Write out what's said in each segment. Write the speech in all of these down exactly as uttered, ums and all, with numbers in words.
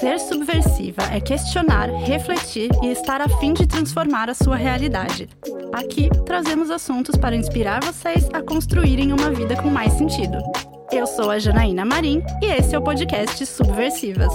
Ser subversiva é questionar, refletir e estar a fim de transformar a sua realidade. Aqui trazemos assuntos para inspirar vocês a construírem uma vida com mais sentido. Eu sou a Janaína Marim e esse é o podcast Subversivas.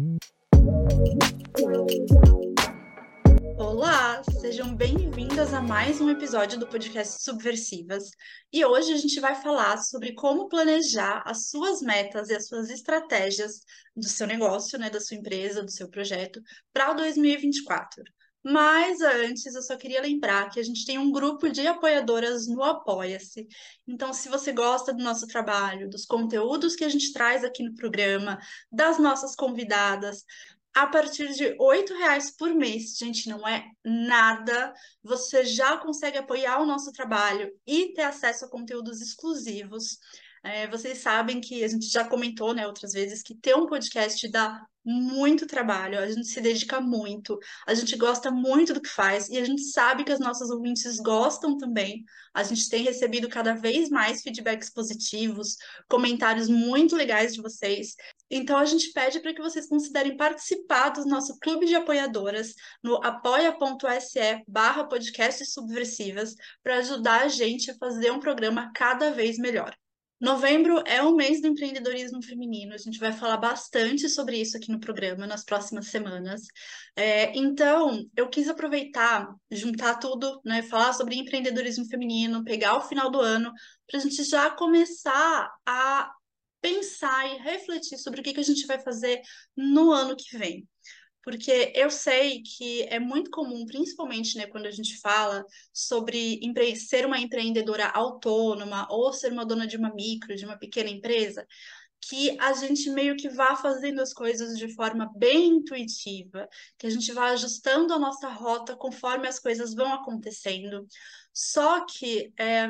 Olá, sejam bem-vindas a mais um episódio do podcast Subversivas. E hoje a gente vai falar sobre como planejar as suas metas e as suas estratégias do seu negócio, né, da sua empresa, do seu projeto, para dois mil e vinte e quatro. Mas antes, eu só queria lembrar que a gente tem um grupo de apoiadoras no Apoia-se. Então, se você gosta do nosso trabalho, dos conteúdos que a gente traz aqui no programa, das nossas convidadas, a partir de oito reais por mês, gente, não é nada. Você já consegue apoiar o nosso trabalho e ter acesso a conteúdos exclusivos. É, vocês sabem que a gente já comentou, né, outras vezes, que ter um podcast dá muito trabalho, a gente se dedica muito, a gente gosta muito do que faz e a gente sabe que as nossas ouvintes gostam também. A gente tem recebido cada vez mais feedbacks positivos, comentários muito legais de vocês. Então, a gente pede para que vocês considerem participar do nosso clube de apoiadoras no apoia.se barra podcast subversivas para ajudar a gente a fazer um programa cada vez melhor. Novembro é o mês do empreendedorismo feminino. A gente vai falar bastante sobre isso aqui no programa nas próximas semanas. É, então, eu quis aproveitar, juntar tudo, né, falar sobre empreendedorismo feminino, pegar o final do ano, para a gente já começar a pensar e refletir sobre o que que a gente vai fazer no ano que vem. Porque eu sei que é muito comum, principalmente, né, quando a gente fala sobre empre- ser uma empreendedora autônoma ou ser uma dona de uma micro, de uma pequena empresa, que a gente meio que vá fazendo as coisas de forma bem intuitiva, que a gente vá ajustando a nossa rota conforme as coisas vão acontecendo. Só que é,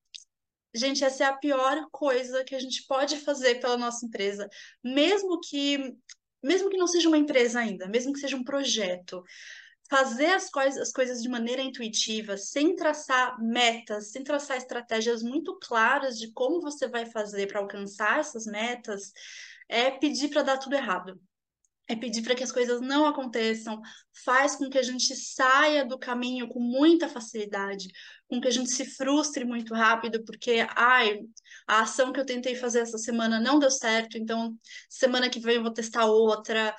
gente, essa é a pior coisa que a gente pode fazer pela nossa empresa, mesmo que, mesmo que não seja uma empresa ainda, mesmo que seja um projeto. Fazer as coisas, as coisas de maneira intuitiva, sem traçar metas, sem traçar estratégias muito claras de como você vai fazer para alcançar essas metas, é pedir para dar tudo errado. É pedir para que as coisas não aconteçam, faz com que a gente saia do caminho com muita facilidade, com que a gente se frustre muito rápido, porque, ai, a ação que eu tentei fazer essa semana não deu certo, então semana que vem eu vou testar outra.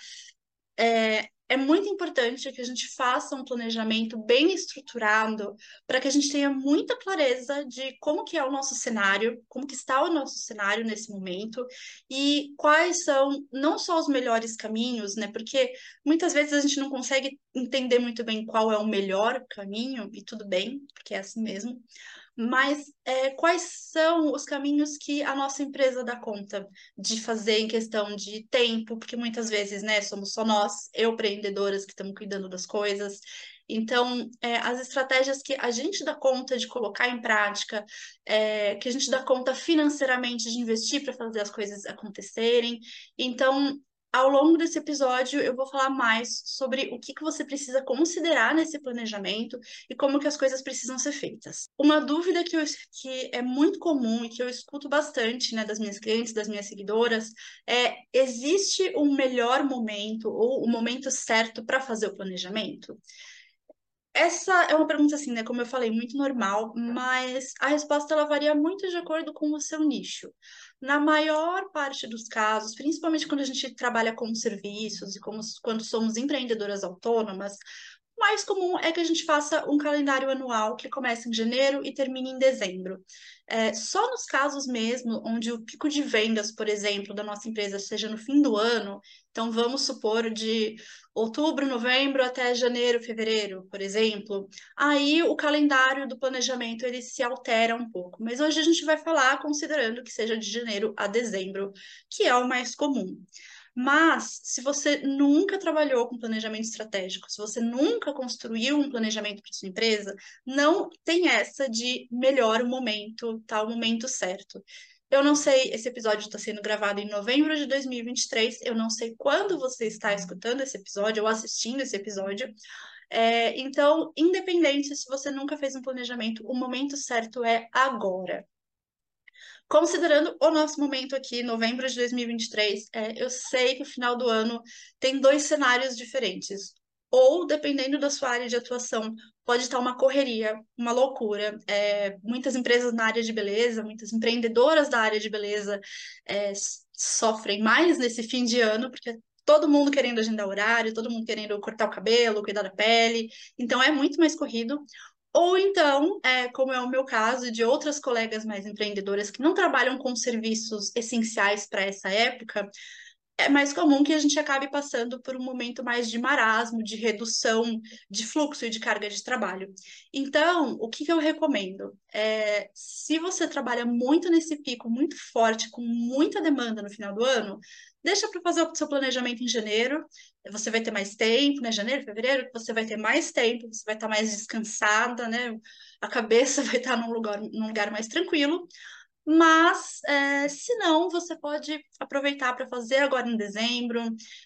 É, é muito importante que a gente faça um planejamento bem estruturado para que a gente tenha muita clareza de como que é o nosso cenário, como que está o nosso cenário nesse momento e quais são não só os melhores caminhos, né? Porque muitas vezes a gente não consegue entender muito bem qual é o melhor caminho, e tudo bem, porque é assim mesmo. Mas é, quais são os caminhos que a nossa empresa dá conta de fazer em questão de tempo? Porque muitas vezes, né, somos só nós, eu, empreendedoras, que estamos cuidando das coisas. Então, é, as estratégias que a gente dá conta de colocar em prática, é, que a gente dá conta financeiramente de investir para fazer as coisas acontecerem. Então, ao longo desse episódio, eu vou falar mais sobre o que que você precisa considerar nesse planejamento e como que as coisas precisam ser feitas. Uma dúvida que, eu, que é muito comum e que eu escuto bastante, né, das minhas clientes, das minhas seguidoras, é: existe um melhor momento ou o momento certo para fazer o planejamento? Essa é uma pergunta, assim, né, como eu falei, muito normal, mas a resposta ela varia muito de acordo com o seu nicho. Na maior parte dos casos, principalmente quando a gente trabalha com serviços e como, quando somos empreendedoras autônomas, o mais comum é que a gente faça um calendário anual que começa em janeiro e termine em dezembro. É, só nos casos mesmo onde o pico de vendas, por exemplo, da nossa empresa seja no fim do ano, então vamos supor de outubro, novembro até janeiro, fevereiro, por exemplo, aí o calendário do planejamento ele se altera um pouco. Mas hoje a gente vai falar considerando que seja de janeiro a dezembro, que é o mais comum. Mas, se você nunca trabalhou com planejamento estratégico, se você nunca construiu um planejamento para sua empresa, não tem essa de melhor o momento, tá o momento certo. Eu não sei, esse episódio está sendo gravado em novembro de dois mil e vinte e três, eu não sei quando você está escutando esse episódio ou assistindo esse episódio. É, então, independente se você nunca fez um planejamento, o momento certo é agora. Considerando o nosso momento aqui, novembro de dois mil e vinte e três, é, eu sei que o final do ano tem dois cenários diferentes. Ou, dependendo da sua área de atuação, pode estar uma correria, uma loucura. É, muitas empresas na área de beleza, muitas empreendedoras da área de beleza é, s- sofrem mais nesse fim de ano, porque todo mundo querendo agendar horário, todo mundo querendo cortar o cabelo, cuidar da pele. Então, é muito mais corrido. Ou então, é, como é o meu caso, de outras colegas mais empreendedoras que não trabalham com serviços essenciais para essa época, é mais comum que a gente acabe passando por um momento mais de marasmo, de redução de fluxo e de carga de trabalho. Então, o que que eu recomendo? É, se você trabalha muito nesse pico, muito forte, com muita demanda no final do ano, deixa para fazer o seu planejamento em janeiro. Você vai ter mais tempo, né? Janeiro, fevereiro, você vai ter mais tempo, você vai estar mais descansada, né? A cabeça vai estar num lugar, num lugar mais tranquilo. Mas, é, se não, você pode aproveitar para fazer agora em dezembro.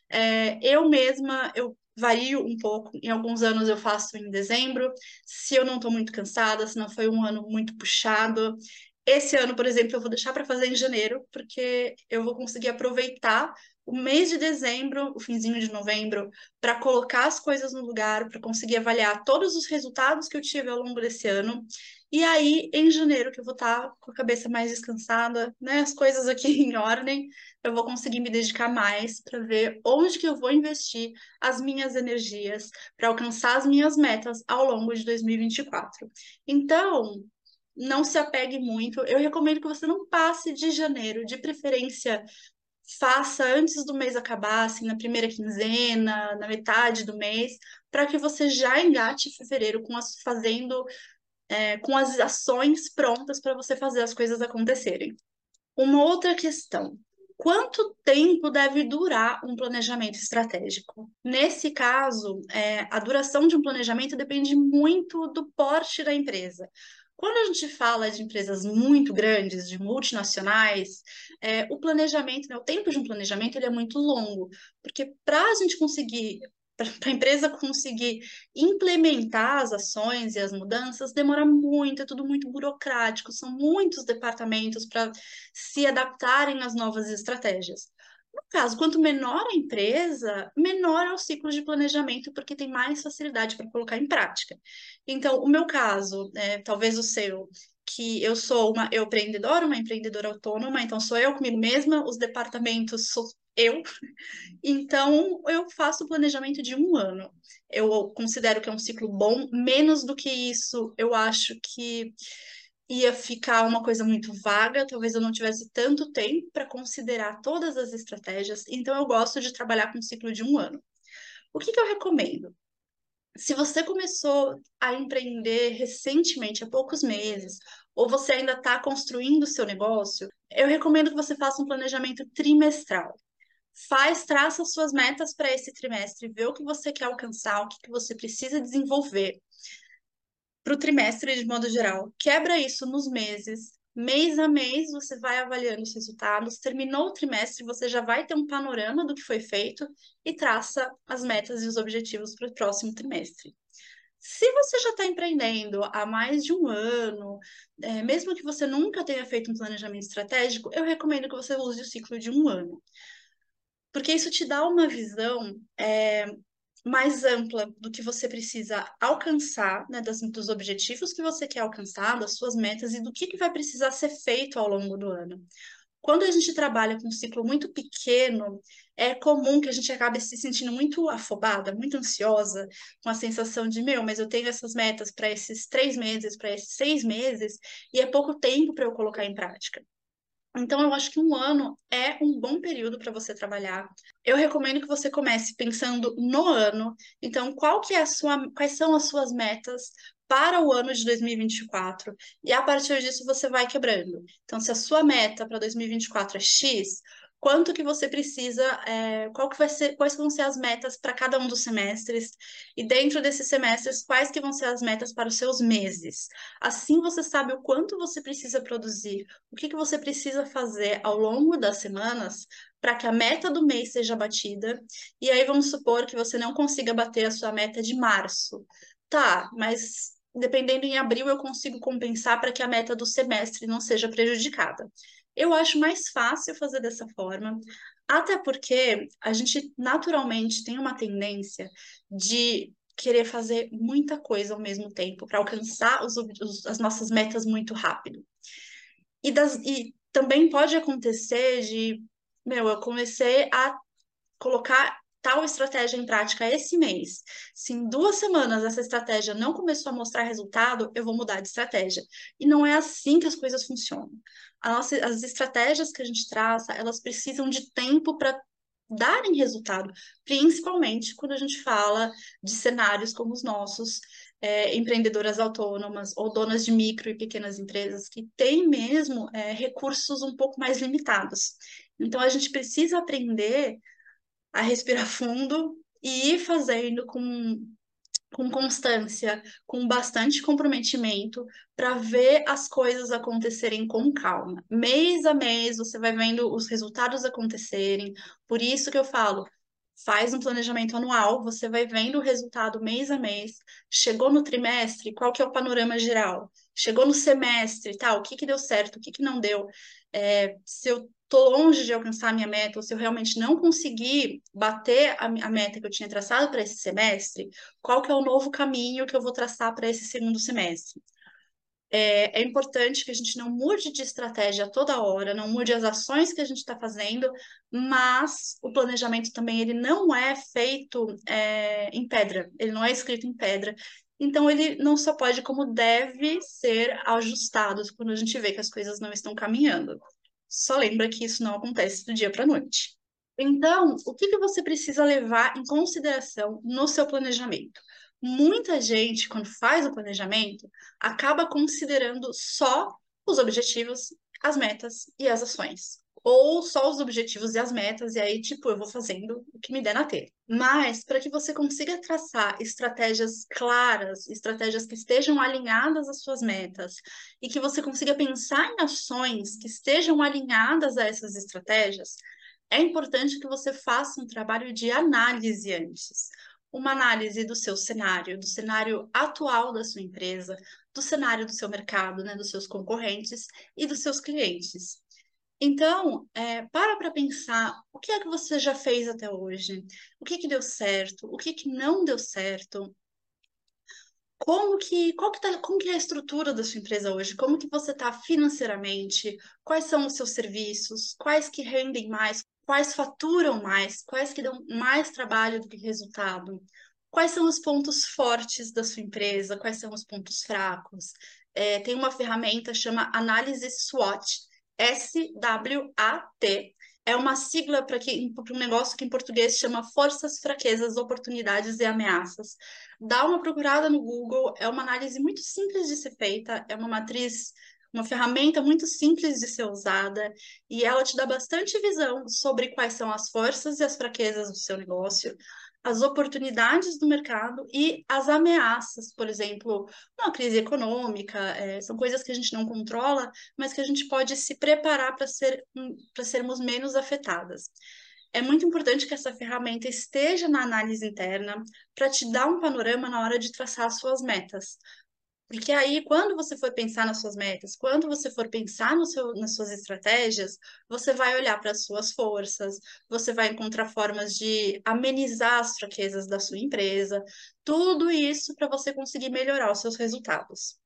É, eu mesma, eu vario um pouco. Em alguns anos eu faço em dezembro, se eu não estou muito cansada, se não foi um ano muito puxado. Esse ano, por exemplo, eu vou deixar para fazer em janeiro, porque eu vou conseguir aproveitar o mês de dezembro, o finzinho de novembro, para colocar as coisas no lugar, para conseguir avaliar todos os resultados que eu tive ao longo desse ano. E aí, em janeiro, que eu vou estar com a cabeça mais descansada, né, as coisas aqui em ordem, eu vou conseguir me dedicar mais para ver onde que eu vou investir as minhas energias para alcançar as minhas metas ao longo de dois mil e vinte e quatro. Então, não se apegue muito. Eu recomendo que você não passe de janeiro, de preferência, faça antes do mês acabar, assim, na primeira quinzena, na metade do mês, para que você já engate fevereiro com as, fazendo é, com as ações prontas para você fazer as coisas acontecerem. Uma outra questão. Quanto tempo deve durar um planejamento estratégico? Nesse caso, é, a duração de um planejamento depende muito do porte da empresa. Quando a gente fala de empresas muito grandes, de multinacionais, é, o planejamento, né, o tempo de um planejamento ele é muito longo, porque para a gente conseguir, para a empresa conseguir implementar as ações e as mudanças, demora muito, é tudo muito burocrático, são muitos departamentos para se adaptarem às novas estratégias. No caso, quanto menor a empresa, menor é o ciclo de planejamento, porque tem mais facilidade para colocar em prática. Então, o meu caso, é, talvez o seu, que eu sou uma eu empreendedora, uma empreendedora autônoma, então sou eu comigo mesma, os departamentos sou eu, então eu faço o planejamento de um ano. Eu considero que é um ciclo bom, menos do que isso, eu acho que ia ficar uma coisa muito vaga, talvez eu não tivesse tanto tempo para considerar todas as estratégias, então eu gosto de trabalhar com um ciclo de um ano. O que que eu recomendo? Se você começou a empreender recentemente, há poucos meses, ou você ainda está construindo o seu negócio, eu recomendo que você faça um planejamento trimestral. Faz, traça suas metas para esse trimestre, vê o que você quer alcançar, o que que você precisa desenvolver para o trimestre de modo geral. Quebra isso nos meses. Mês a mês você vai avaliando os resultados. Terminou o trimestre, você já vai ter um panorama do que foi feito e traça as metas e os objetivos para o próximo trimestre. Se você já está empreendendo há mais de um ano, é, mesmo que você nunca tenha feito um planejamento estratégico, eu recomendo que você use o ciclo de um ano, porque isso te dá uma visão é, mais ampla do que você precisa alcançar, né, das, dos objetivos que você quer alcançar, das suas metas e do que, que vai precisar ser feito ao longo do ano. Quando a gente trabalha com um ciclo muito pequeno, é comum que a gente acabe se sentindo muito afobada, muito ansiosa, com a sensação de, meu, mas eu tenho essas metas para esses três meses, para esses seis meses, e é pouco tempo para eu colocar em prática. Então, eu acho que um ano é um bom período para você trabalhar. Eu recomendo que você comece pensando no ano. Então, qual que é a sua, quais são as suas metas para o ano de dois mil e vinte e quatro? E a partir disso você vai quebrando. Então, se a sua meta para dois mil e vinte e quatro é X, quanto que você precisa, é, qual que vai ser, quais vão ser as metas para cada um dos semestres? E dentro desses semestres, quais que vão ser as metas para os seus meses? Assim você sabe o quanto você precisa produzir, o que que você precisa fazer ao longo das semanas para que a meta do mês seja batida. E aí vamos supor que você não consiga bater a sua meta de março. Tá, mas dependendo em abril eu consigo compensar para que a meta do semestre não seja prejudicada. Eu acho mais fácil fazer dessa forma, até porque a gente naturalmente tem uma tendência de querer fazer muita coisa ao mesmo tempo para alcançar os, ob- os- as nossas metas muito rápido. E, das, e também pode acontecer de, meu, eu comecei a colocar tal estratégia em prática esse mês. Se em duas semanas essa estratégia não começou a mostrar resultado, eu vou mudar de estratégia. E não é assim que as coisas funcionam. A nossa, as estratégias que a gente traça, elas precisam de tempo para darem resultado, principalmente quando a gente fala de cenários como os nossos, é, empreendedoras autônomas ou donas de micro e pequenas empresas que têm mesmo é, recursos um pouco mais limitados. Então, a gente precisa aprender a respirar fundo e ir fazendo com, com constância, com bastante comprometimento, para ver as coisas acontecerem com calma. Mês a mês, você vai vendo os resultados acontecerem. Por isso que eu falo, faz um planejamento anual, você vai vendo o resultado mês a mês. Chegou no trimestre, qual que é o panorama geral? Chegou no semestre, tal, o que que deu certo, o que que não deu? É, se eu tô longe de alcançar a minha meta, ou se eu realmente não conseguir bater a, a meta que eu tinha traçado para esse semestre, qual que é o novo caminho que eu vou traçar para esse segundo semestre? É, é importante que a gente não mude de estratégia toda hora, não mude as ações que a gente está fazendo, mas o planejamento também ele não é feito é, em pedra, ele não é escrito em pedra. Então ele não só pode, como deve ser ajustado quando a gente vê que as coisas não estão caminhando. Só lembra que isso não acontece do dia para a noite. Então, o que que você precisa levar em consideração no seu planejamento? Muita gente, quando faz o planejamento, acaba considerando só os objetivos, as metas e as ações. Ou só os objetivos e as metas, e aí, tipo, eu vou fazendo o que me der na telha. Mas, para que você consiga traçar estratégias claras, estratégias que estejam alinhadas às suas metas, e que você consiga pensar em ações que estejam alinhadas a essas estratégias, é importante que você faça um trabalho de análise antes. Uma análise do seu cenário, do cenário atual da sua empresa, do cenário do seu mercado, né, dos seus concorrentes e dos seus clientes. Então, é, para para pensar o que é que você já fez até hoje, o que que deu certo, o que que não deu certo, como que, qual que tá, como que é a estrutura da sua empresa hoje? Como que você está financeiramente? Quais são os seus serviços? Quais que rendem mais? Quais faturam mais? Quais que dão mais trabalho do que resultado? Quais são os pontos fortes da sua empresa? Quais são os pontos fracos? É, tem uma ferramenta chama Análise SWOT, S W A T. É uma sigla para um negócio que em português chama Forças, Fraquezas, Oportunidades e Ameaças. Dá uma procurada no Google, é uma análise muito simples de ser feita, é uma matriz, uma ferramenta muito simples de ser usada, e ela te dá bastante visão sobre quais são as forças e as fraquezas do seu negócio, as oportunidades do mercado e as ameaças, por exemplo, uma crise econômica, é, são coisas que a gente não controla, mas que a gente pode se preparar para ser, para sermos menos afetadas. É muito importante que essa ferramenta esteja na análise interna para te dar um panorama na hora de traçar as suas metas. Porque aí, quando você for pensar nas suas metas, quando você for pensar no seu, nas suas estratégias, você vai olhar para as suas forças, você vai encontrar formas de amenizar as fraquezas da sua empresa, tudo isso para você conseguir melhorar os seus resultados.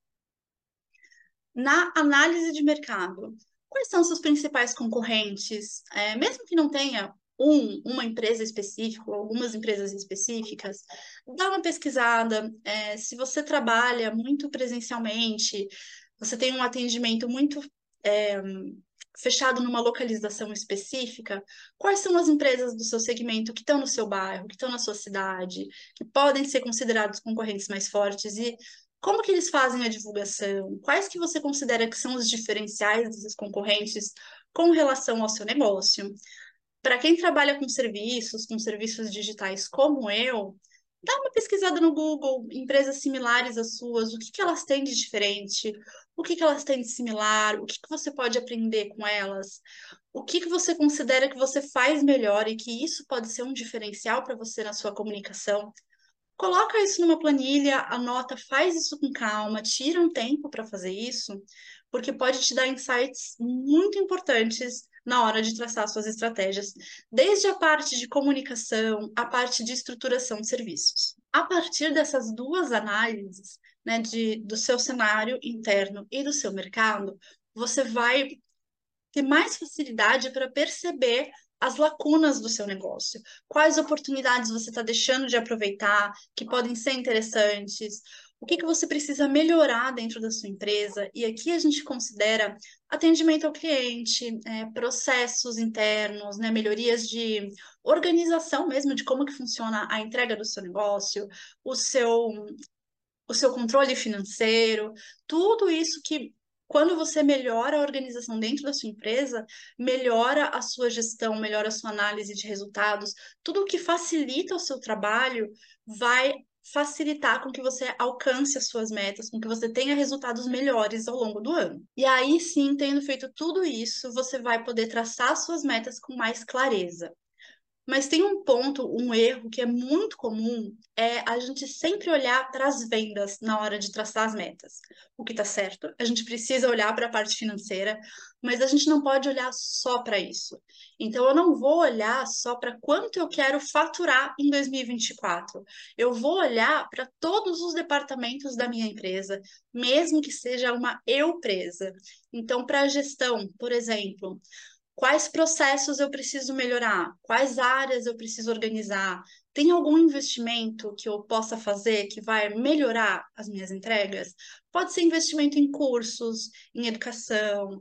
Na análise de mercado, quais são seus principais concorrentes? É, mesmo que não tenha um, uma empresa específica, ou algumas empresas específicas, dá uma pesquisada. É, se você trabalha muito presencialmente, você tem um atendimento muito é, fechado numa localização específica, quais são as empresas do seu segmento que estão no seu bairro, que estão na sua cidade, que podem ser considerados concorrentes mais fortes e como que eles fazem a divulgação? Quais que você considera que são os diferenciais desses concorrentes com relação ao seu negócio? Para quem trabalha com serviços, com serviços digitais como eu, dá uma pesquisada no Google, empresas similares às suas, o que que elas têm de diferente, o que que elas têm de similar, o que que você pode aprender com elas, o que que você considera que você faz melhor e que isso pode ser um diferencial para você na sua comunicação. Coloca isso numa planilha, anota, faz isso com calma, tira um tempo para fazer isso, porque pode te dar insights muito importantes na hora de traçar suas estratégias, desde a parte de comunicação, a parte de estruturação de serviços. A partir dessas duas análises, né, de, do seu cenário interno e do seu mercado, você vai ter mais facilidade para perceber as lacunas do seu negócio, quais oportunidades você está deixando de aproveitar, que podem ser interessantes, o que que você precisa melhorar dentro da sua empresa. E aqui a gente considera atendimento ao cliente, é, processos internos, né, melhorias de organização mesmo, de como que funciona a entrega do seu negócio, o seu, o seu controle financeiro, tudo isso que quando você melhora a organização dentro da sua empresa, melhora a sua gestão, melhora a sua análise de resultados, tudo o que facilita o seu trabalho vai facilitar com que você alcance as suas metas, com que você tenha resultados melhores ao longo do ano. E aí sim, tendo feito tudo isso, você vai poder traçar suas metas com mais clareza. Mas tem um ponto, um erro que é muito comum, é a gente sempre olhar para as vendas na hora de traçar as metas. O que está certo, a gente precisa olhar para a parte financeira, mas a gente não pode olhar só para isso. Então, eu não vou olhar só para quanto eu quero faturar em dois mil e vinte e quatro. Eu vou olhar para todos os departamentos da minha empresa, mesmo que seja uma eu-presa. Então, para a gestão, por exemplo, quais processos eu preciso melhorar? Quais áreas eu preciso organizar? Tem algum investimento que eu possa fazer que vai melhorar as minhas entregas? Pode ser investimento em cursos, em educação,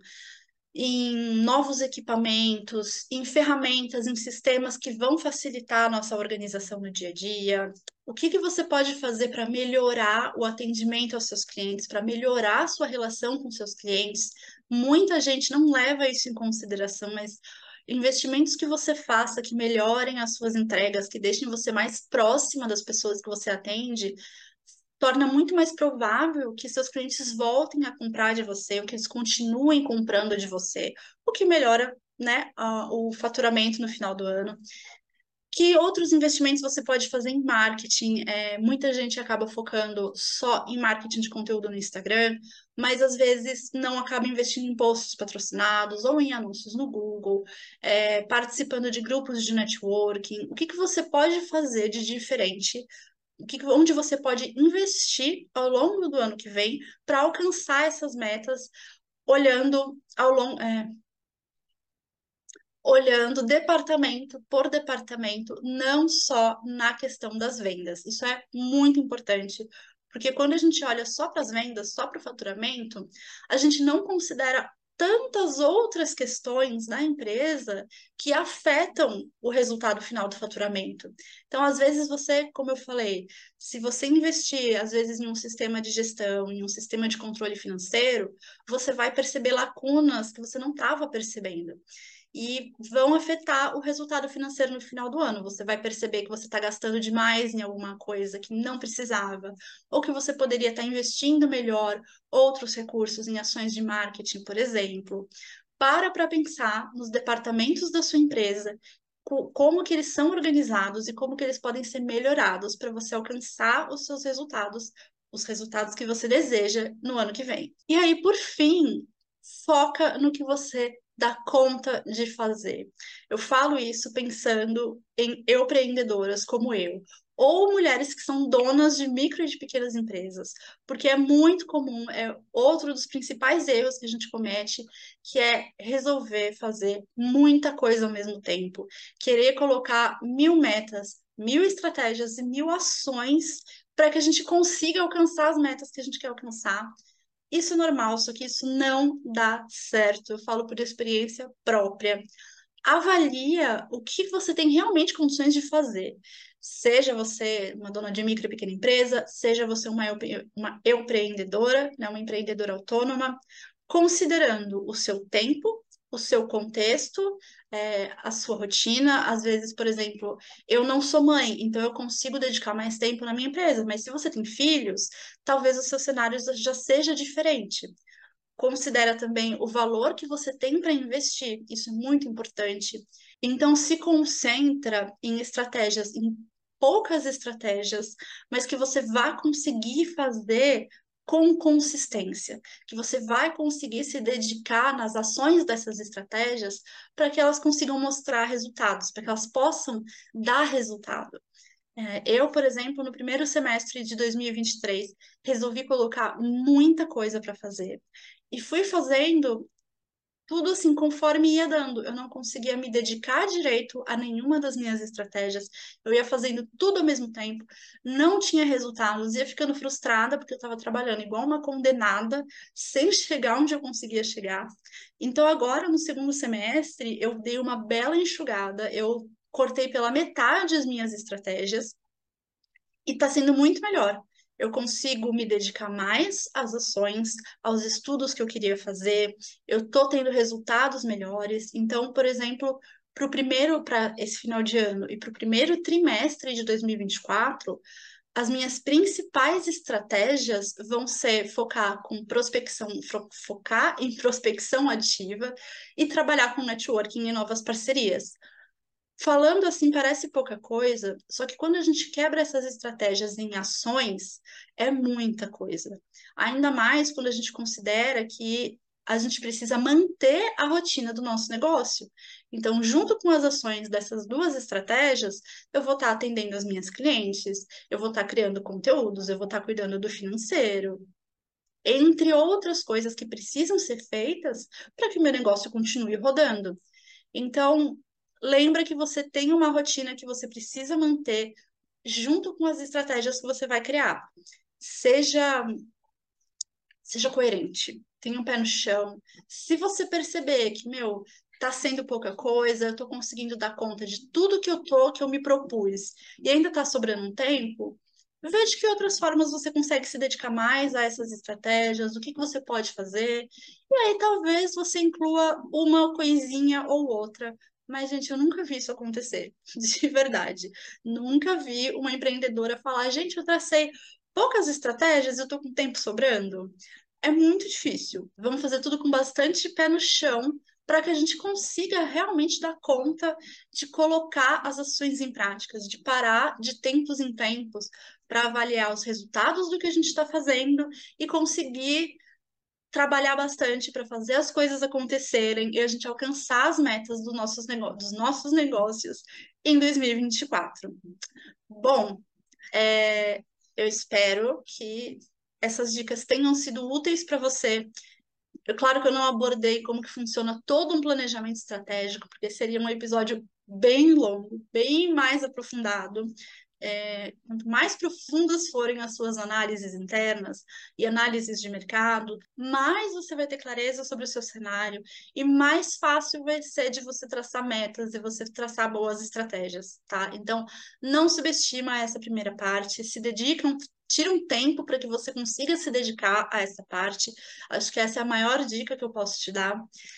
em novos equipamentos, em ferramentas, em sistemas que vão facilitar a nossa organização no dia a dia. O que que você pode fazer para melhorar o atendimento aos seus clientes, para melhorar a sua relação com seus clientes? Muita gente não leva isso em consideração, mas investimentos que você faça que melhorem as suas entregas, que deixem você mais próxima das pessoas que você atende, torna muito mais provável que seus clientes voltem a comprar de você, ou que eles continuem comprando de você, o que melhora, né, a- o faturamento no final do ano. Que outros investimentos você pode fazer em marketing? É, muita gente acaba focando só em marketing de conteúdo no Instagram, mas às vezes não acaba investindo em posts patrocinados ou em anúncios no Google, é, participando de grupos de networking. O que que você pode fazer de diferente? O que, onde você pode investir ao longo do ano que vem para alcançar essas metas, olhando ao longo, é, olhando departamento por departamento, não só na questão das vendas. Isso é muito importante, porque quando a gente olha só para as vendas, só para o faturamento, a gente não considera tantas outras questões na empresa que afetam o resultado final do faturamento. Então, às vezes você, como eu falei, se você investir às vezes em um sistema de gestão, em um sistema de controle financeiro, você vai perceber lacunas que você não estava percebendo e vão afetar o resultado financeiro no final do ano. Você vai perceber que você está gastando demais em alguma coisa que não precisava, ou que você poderia estar investindo melhor outros recursos em ações de marketing, por exemplo. Para para pensar nos departamentos da sua empresa, co- como que eles são organizados e como que eles podem ser melhorados para você alcançar os seus resultados, os resultados que você deseja no ano que vem. E aí, por fim, foca no que você dá conta de fazer. Eu falo isso pensando em eu empreendedoras como eu, ou mulheres que são donas de micro e de pequenas empresas, porque é muito comum, é outro dos principais erros que a gente comete, que é resolver fazer muita coisa ao mesmo tempo, querer colocar mil metas, mil estratégias e mil ações para que a gente consiga alcançar as metas que a gente quer alcançar. Isso é normal, só que isso não dá certo. Eu falo por experiência própria. Avalia o que você tem realmente condições de fazer. Seja você uma dona de micro e pequena empresa, seja você uma, eu- uma empreendedora, né, uma empreendedora autônoma, considerando o seu tempo, o seu contexto, é, a sua rotina. Às vezes, por exemplo, eu não sou mãe, então eu consigo dedicar mais tempo na minha empresa, mas se você tem filhos, talvez o seu cenário já seja diferente. Considera também o valor que você tem para investir, isso é muito importante. Então, se concentra em estratégias, em poucas estratégias, mas que você vá conseguir fazer com consistência, que você vai conseguir se dedicar nas ações dessas estratégias para que elas consigam mostrar resultados, para que elas possam dar resultado. É, eu, por exemplo, no primeiro semestre de dois mil e vinte e três, resolvi colocar muita coisa para fazer e fui fazendo tudo assim conforme ia dando. Eu não conseguia me dedicar direito a nenhuma das minhas estratégias. Eu ia fazendo tudo ao mesmo tempo, não tinha resultados, ia ficando frustrada porque eu estava trabalhando igual uma condenada, sem chegar onde eu conseguia chegar. Então, agora, no segundo semestre, eu dei uma bela enxugada, eu cortei pela metade as minhas estratégias e está sendo muito melhor. Eu consigo me dedicar mais às ações, aos estudos que eu queria fazer, eu estou tendo resultados melhores. Então, por exemplo, para o primeiro, para esse final de ano e para o primeiro trimestre de dois mil e vinte e quatro, as minhas principais estratégias vão ser focar com prospecção, focar em prospecção ativa e trabalhar com networking e novas parcerias. Falando assim parece pouca coisa, só que quando a gente quebra essas estratégias em ações, é muita coisa. Ainda mais quando a gente considera que a gente precisa manter a rotina do nosso negócio. Então, junto com as ações dessas duas estratégias, eu vou estar atendendo as minhas clientes, eu vou estar criando conteúdos, eu vou estar cuidando do financeiro, entre outras coisas que precisam ser feitas para que o meu negócio continue rodando. Então, lembra que você tem uma rotina que você precisa manter junto com as estratégias que você vai criar. Seja, seja coerente, tenha um pé no chão. Se você perceber que, meu, tá sendo pouca coisa, eu tô conseguindo dar conta de tudo que eu tô, que eu me propus, e ainda tá sobrando um tempo, veja que outras formas você consegue se dedicar mais a essas estratégias, o que, que você pode fazer, e aí talvez você inclua uma coisinha ou outra. Mas, gente, eu nunca vi isso acontecer, de verdade. Nunca vi uma empreendedora falar, gente, eu tracei poucas estratégias, eu tô com tempo sobrando. É muito difícil. Vamos fazer tudo com bastante pé no chão para que a gente consiga realmente dar conta de colocar as ações em práticas, de parar de tempos em tempos para avaliar os resultados do que a gente está fazendo e conseguir trabalhar bastante para fazer as coisas acontecerem e a gente alcançar as metas dos nossos, negócios, dos nossos negócios em dois mil e vinte e quatro. Bom, é, eu espero que essas dicas tenham sido úteis para você. É claro que eu não abordei como que funciona todo um planejamento estratégico, porque seria um episódio bem longo, bem mais aprofundado. É, quanto mais profundas forem as suas análises internas e análises de mercado, mais você vai ter clareza sobre o seu cenário e mais fácil vai ser de você traçar metas e você traçar boas estratégias, tá? Então, não subestima essa primeira parte, se dedica, um, tira um tempo para que você consiga se dedicar a essa parte. Acho que essa é a maior dica que eu posso te dar.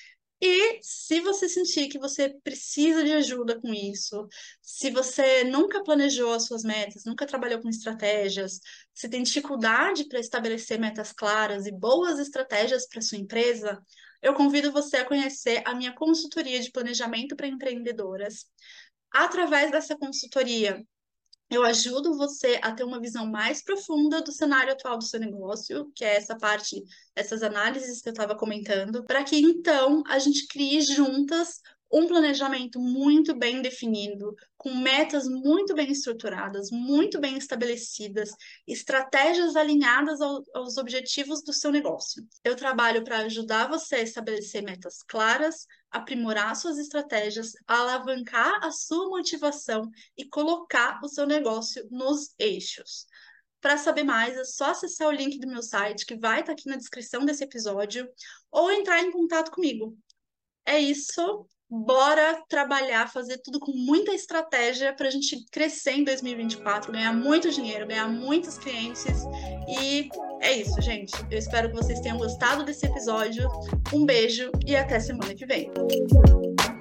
E se você sentir que você precisa de ajuda com isso, se você nunca planejou as suas metas, nunca trabalhou com estratégias, se tem dificuldade para estabelecer metas claras e boas estratégias para sua empresa, eu convido você a conhecer a minha consultoria de planejamento para empreendedoras. Através dessa consultoria, eu ajudo você a ter uma visão mais profunda do cenário atual do seu negócio, que é essa parte, essas análises que eu estava comentando, para que então a gente crie juntas um planejamento muito bem definido, com metas muito bem estruturadas, muito bem estabelecidas, estratégias alinhadas ao, aos objetivos do seu negócio. Eu trabalho para ajudar você a estabelecer metas claras, aprimorar suas estratégias, alavancar a sua motivação e colocar o seu negócio nos eixos. Para saber mais, é só acessar o link do meu site, que vai estar aqui na descrição desse episódio, ou entrar em contato comigo. É isso, bora trabalhar, fazer tudo com muita estratégia para a gente crescer em dois mil e vinte e quatro, ganhar muito dinheiro, ganhar muitos clientes. E é isso, gente. Eu espero que vocês tenham gostado desse episódio. Um beijo e até semana que vem.